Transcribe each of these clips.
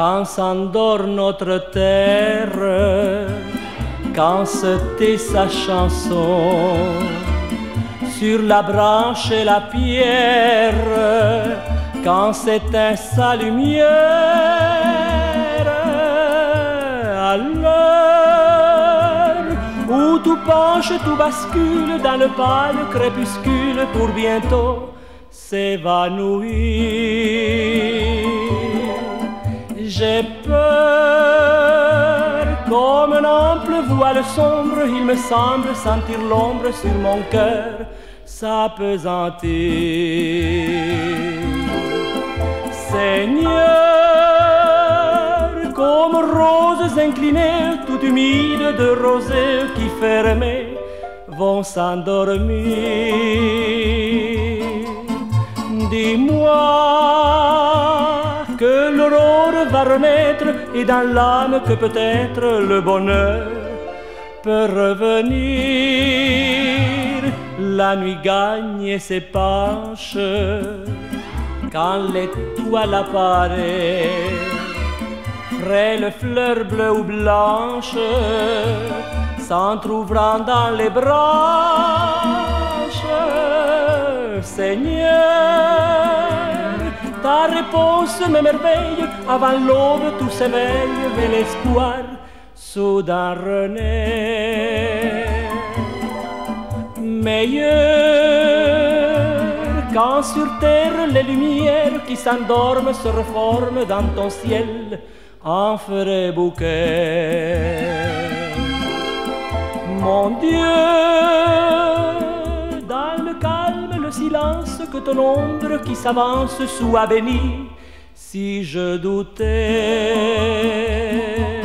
quand s'endort notre terre, quand se tait sa chanson, sur la branche et la pierre, quand s'éteint sa lumière, à l'heure où tout penche, tout bascule dans le pâle crépuscule pour bientôt s'évanouir. J'ai peur, comme un ample voile sombre, il me semble sentir l'ombre sur mon cœur s'appesantir. Seigneur, comme roses inclinées, tout humides de rosée qui fermées vont s'endormir. Dis-moi que l'aurore va renaître et dans l'âme que peut-être le bonheur peut revenir. La nuit gagne et s'épanche quand l'étoile apparaît, frêle fleur bleue ou blanche s'entr'ouvrant dans les branches. Seigneur, ta réponse m'émerveille, avant l'aube tout s'éveille et l'espoir soudain renaît. Meilleur quand sur terre les lumières qui s'endorment se reforment dans ton ciel en frais bouquets. Mon Dieu, dans le calme, le silence, que ton ombre qui s'avance soit bénie, si je doutais.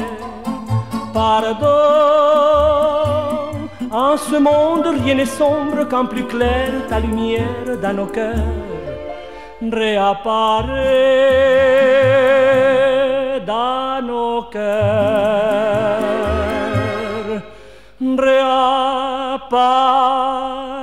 Pardon, en ce monde rien n'est sombre quand plus clair ta lumière dans nos cœurs réapparaît dans nos cœurs, réapparaît.